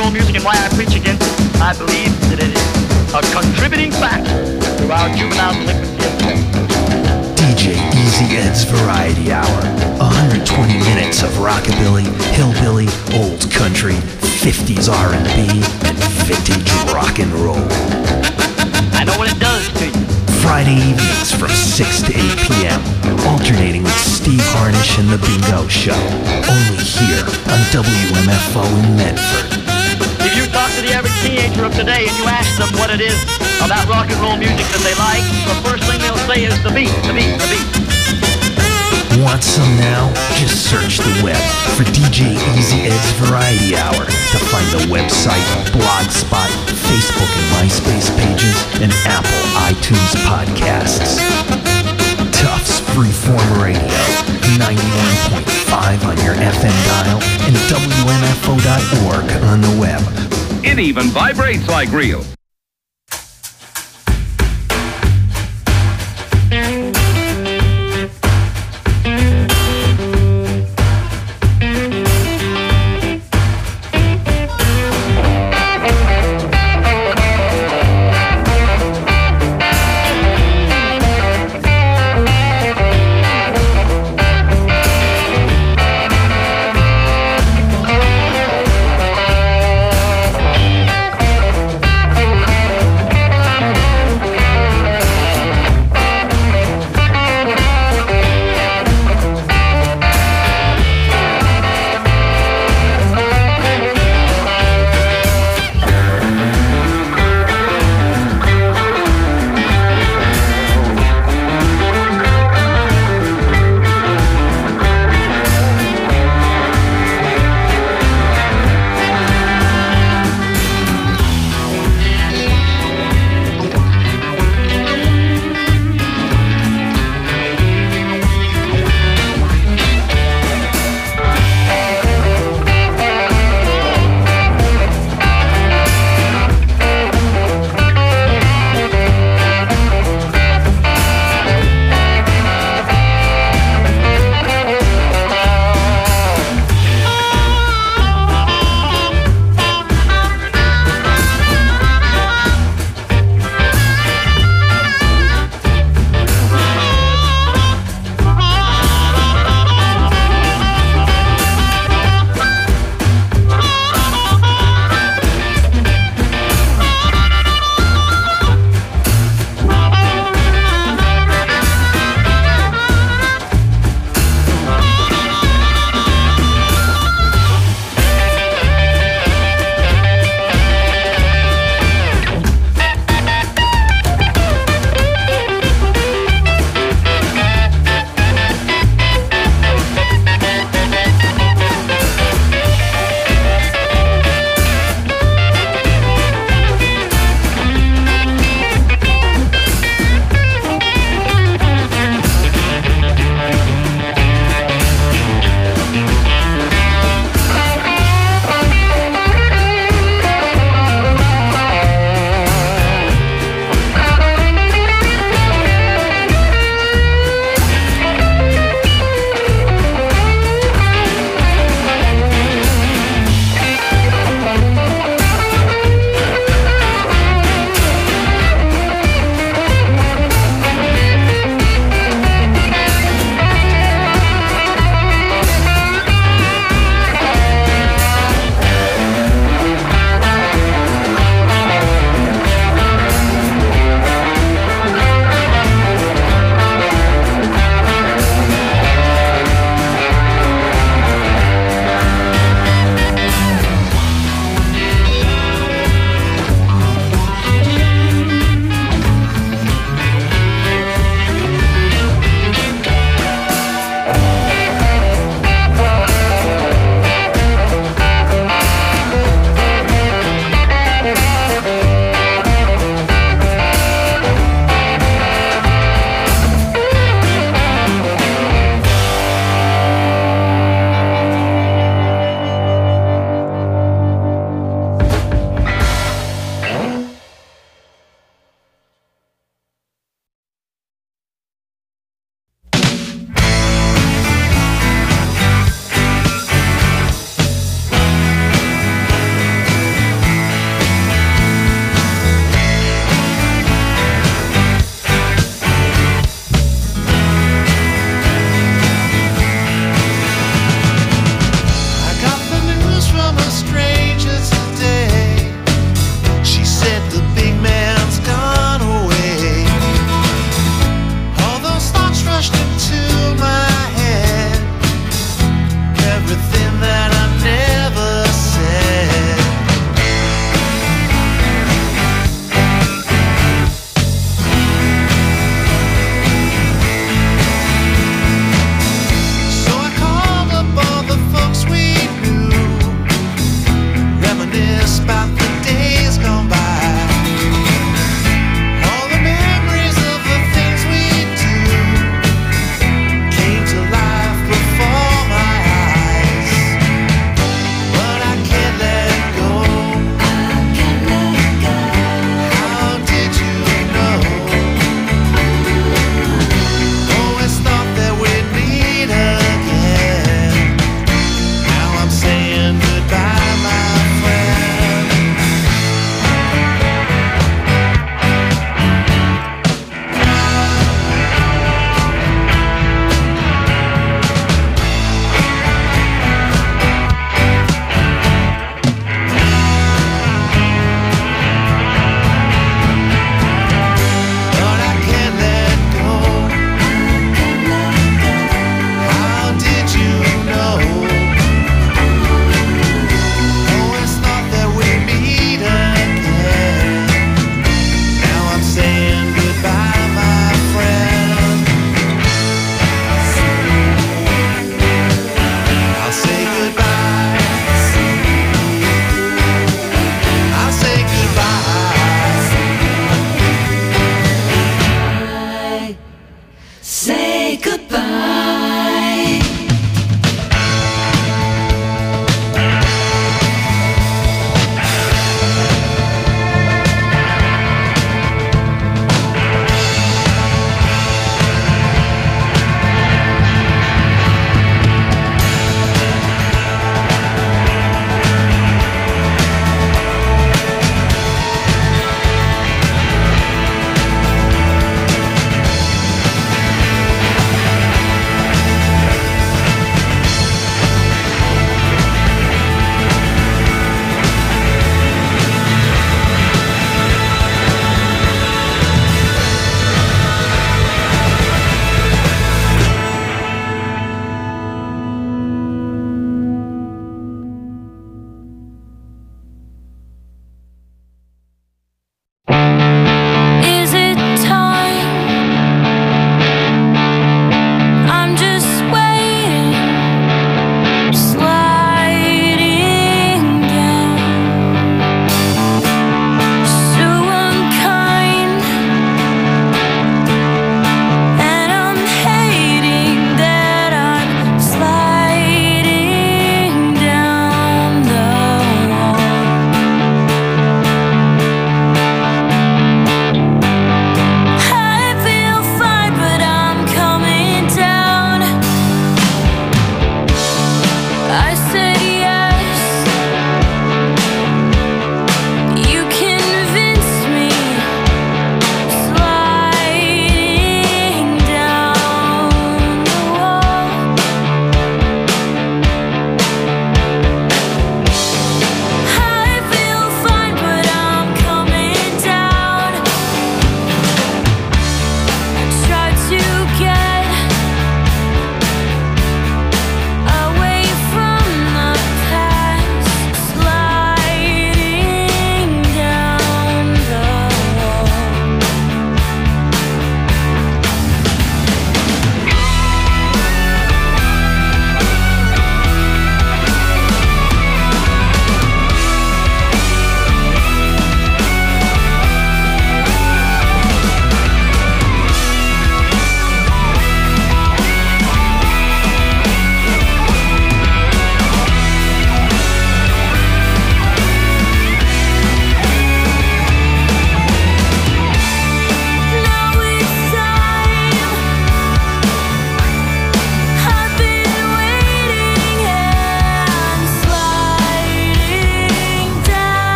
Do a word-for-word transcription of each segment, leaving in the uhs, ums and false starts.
roll music and why I preach against it. I believe that it is a contributing factor to our juvenile delinquency of the D J Easy Ed's Variety Hour. one hundred twenty minutes of rockabilly, hillbilly, old country, fifties R and B, and vintage rock and roll. I know what it does to you. Friday evenings from six to eight p.m. Alternating with Steve Harnish and The Bingo Show. Only here on W M F O in Medford. If you talk to the average teenager of today and you ask them what it is about rock and roll music that they like, the first thing they'll say is the beat, the beat, the beat. Want some now? Just search the web for D J Easy Ed's Variety Hour to find the website, Blogspot, Facebook and MySpace pages, and Apple iTunes podcasts. Tufts Freeform Radio, ninety-one point five on your F M dial, and W M F O dot org on the web. It even vibrates like real.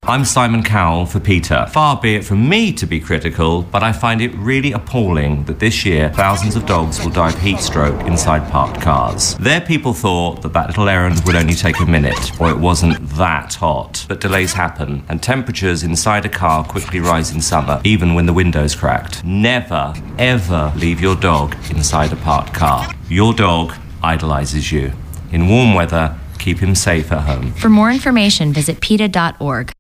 I'm Simon Cowell for PETA. Far be it from me to be critical, but I find it really appalling that this year thousands of dogs will die of heat stroke inside parked cars. Their people thought that that little errand would only take a minute, or it wasn't that hot. But delays happen, and temperatures inside a car quickly rise in summer, even when the window's cracked. Never, ever leave your dog inside a parked car. Your dog idolizes you. In warm weather, keep him safe at home. For more information, visit PETA dot org.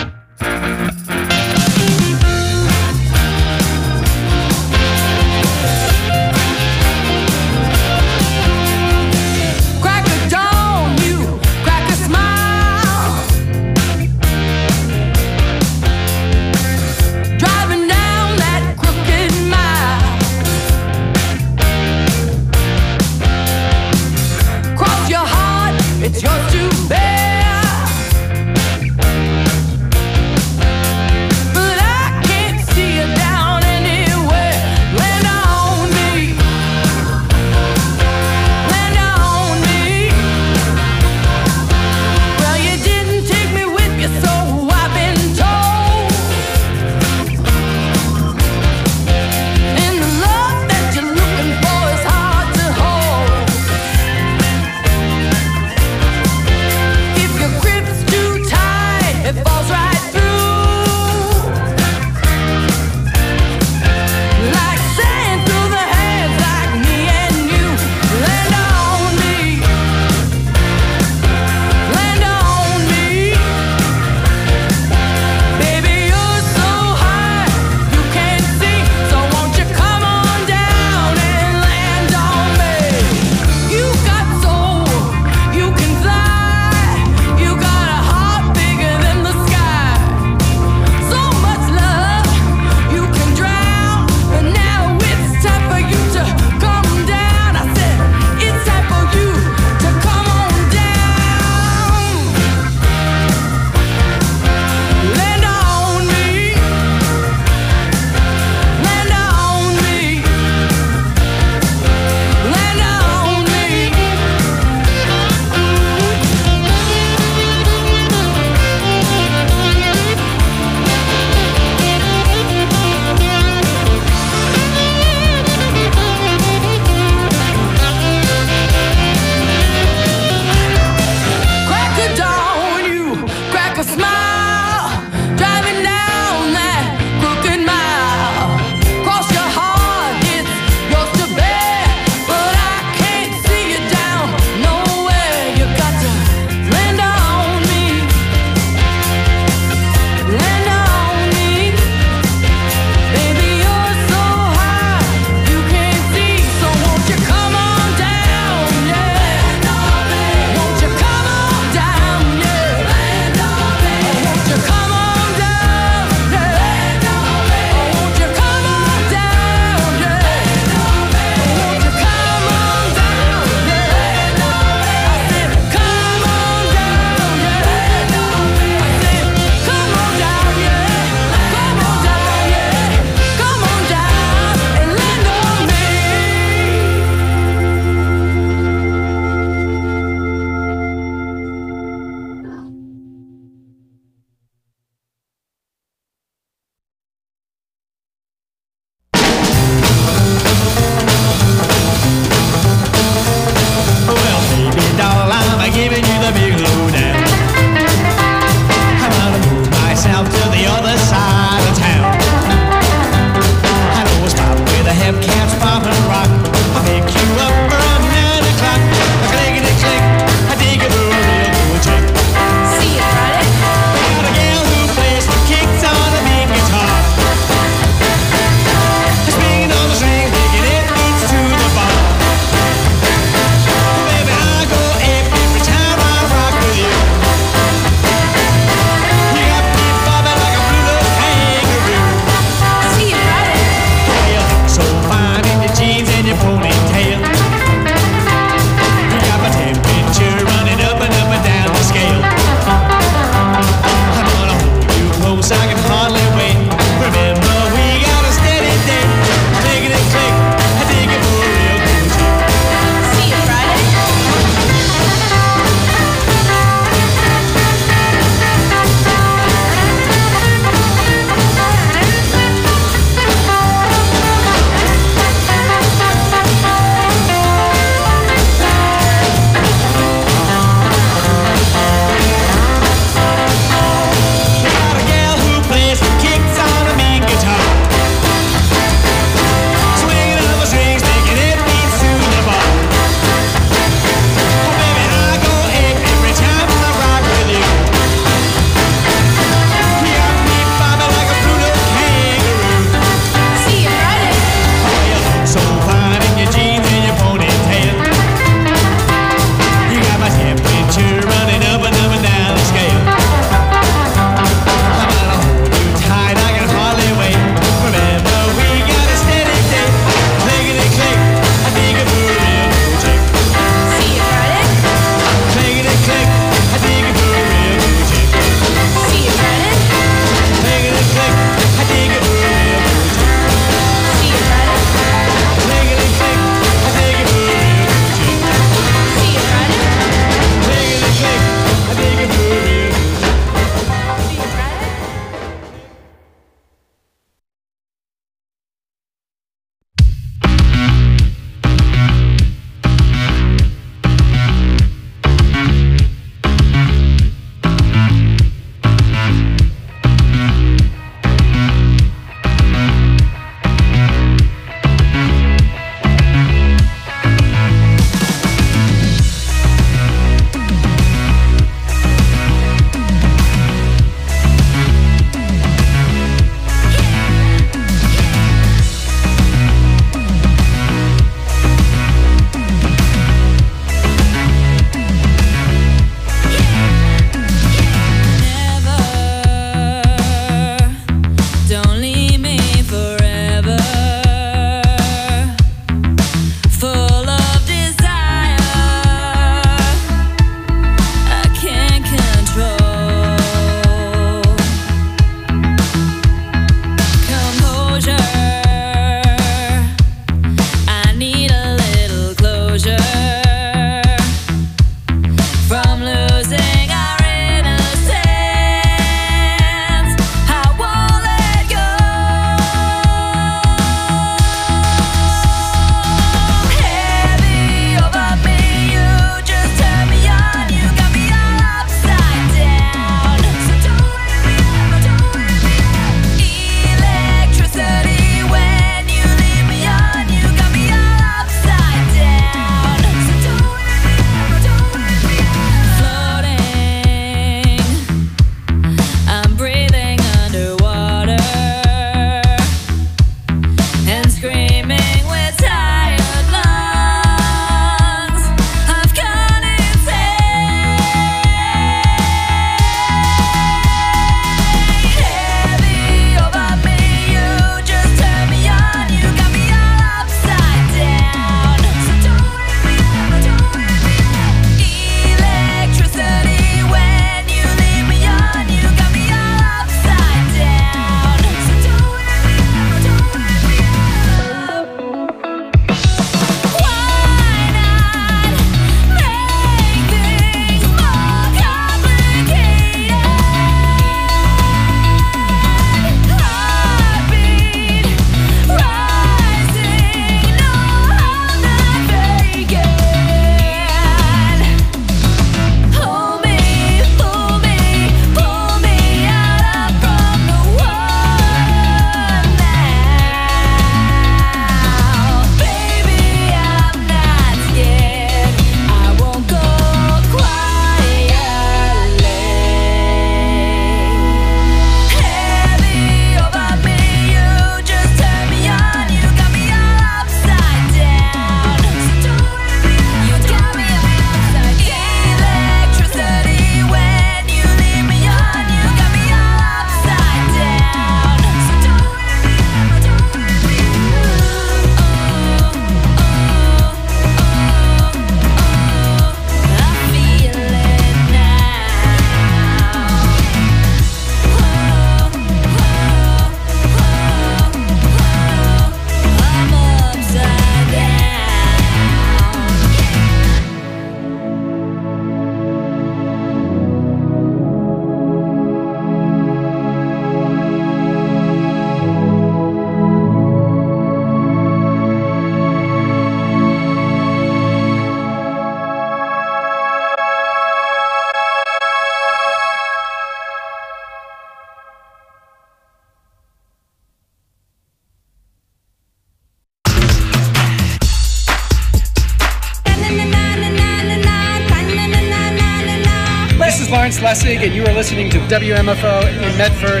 Chris Lessig, and you are listening to W M F O in Medford.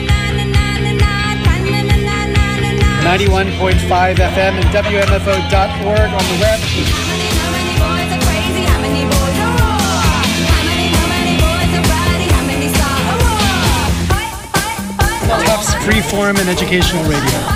ninety-one point five F M and W M F O dot org on the web. Tufts Freeform and Educational Radio.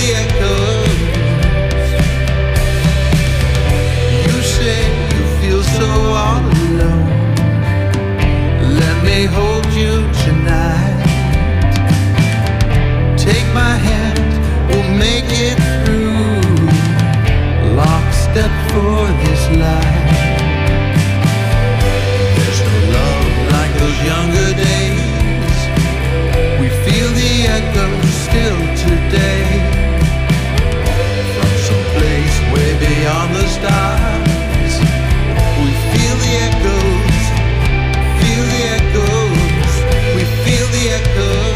Feel for this life. There's no love like those younger days. We feel the echoes still today. From some place way beyond the stars, we feel the echoes, feel the echoes, we feel the echoes.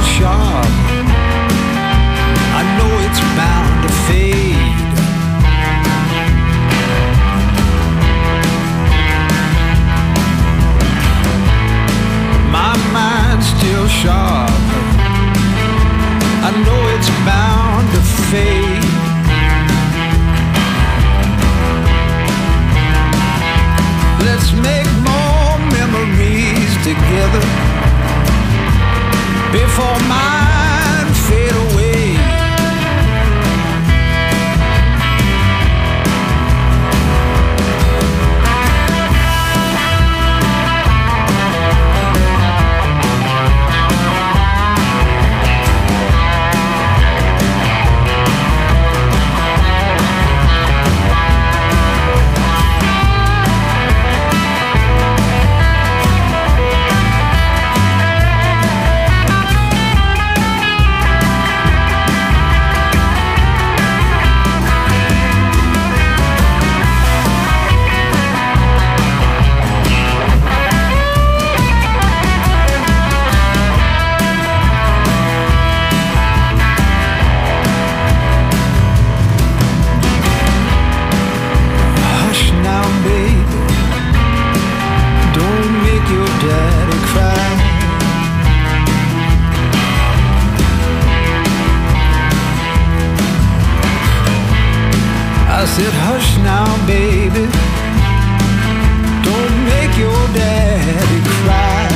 I know it's bound to fade. said, hush now, baby, don't make your daddy cry.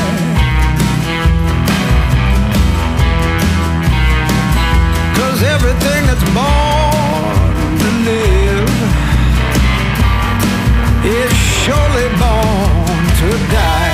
Cause everything that's born to live is surely born to die.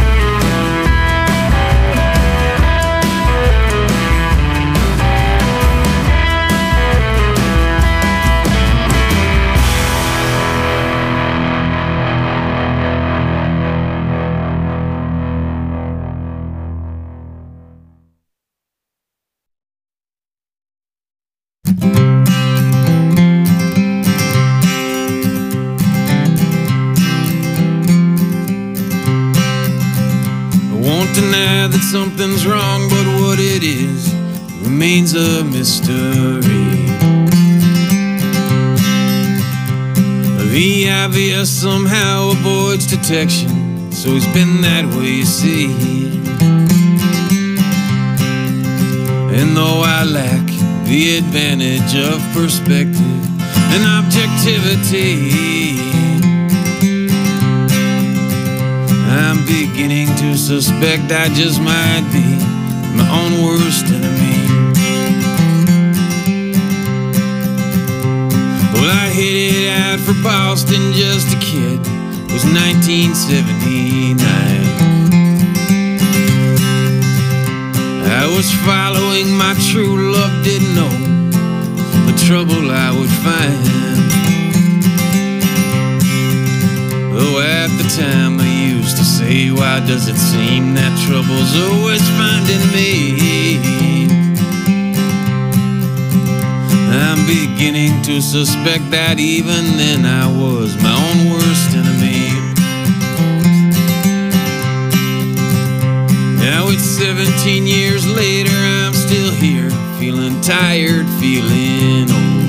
Deny that something's wrong, but what it is remains a mystery. The obvious somehow avoids detection, it's always been that way, you see. And though I lack the advantage of perspective and objectivity, I'm beginning to suspect I just might be my own worst enemy. Well, I headed out for Boston just a kid. It was nineteen seventy-nine. I was following my true love, didn't know the trouble I would find. Though at the time I used to say, why does it seem that trouble's always finding me? I'm beginning to suspect that even then I was my own worst enemy. Now it's seventeen years later, I'm still here, feeling tired, feeling old.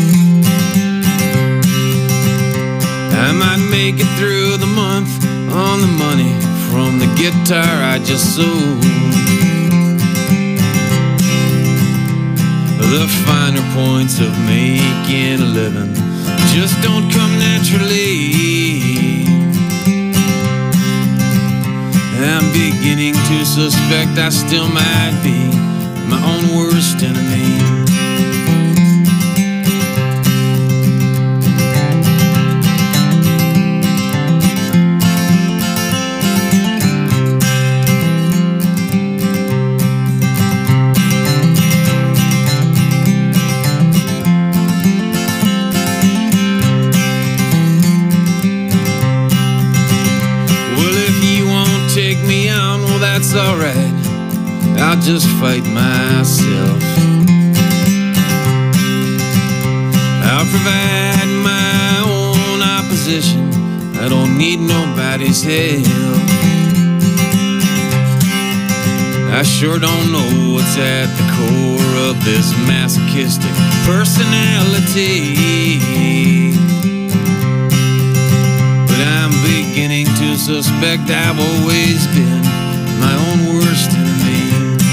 I might make it through the month on the money from the guitar I just sold. The finer points of making a living just don't come naturally. I'm beginning to suspect I still might be my own worst enemy. That's alright, I'll just fight myself. I'll provide my own opposition, I don't need nobody's help. I sure don't know what's at the core of this masochistic personality, but I'm beginning to suspect I've always been my own worst enemy.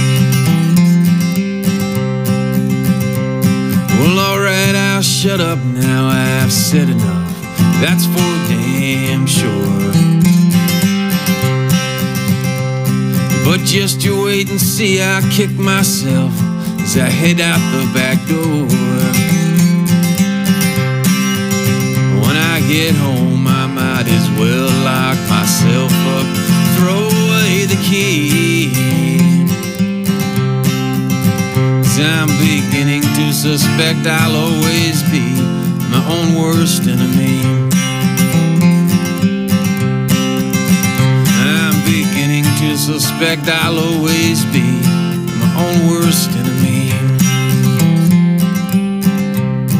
Well, alright, I'll shut up now, I've said enough, that's for damn sure. But just you wait and see, I'll kick myself as I head out the back door. When I get home, I might as well lock myself up, throw away the key. 'Cause I'm beginning to suspect I'll always be my own worst enemy. I'm beginning to suspect I'll always be my own worst enemy.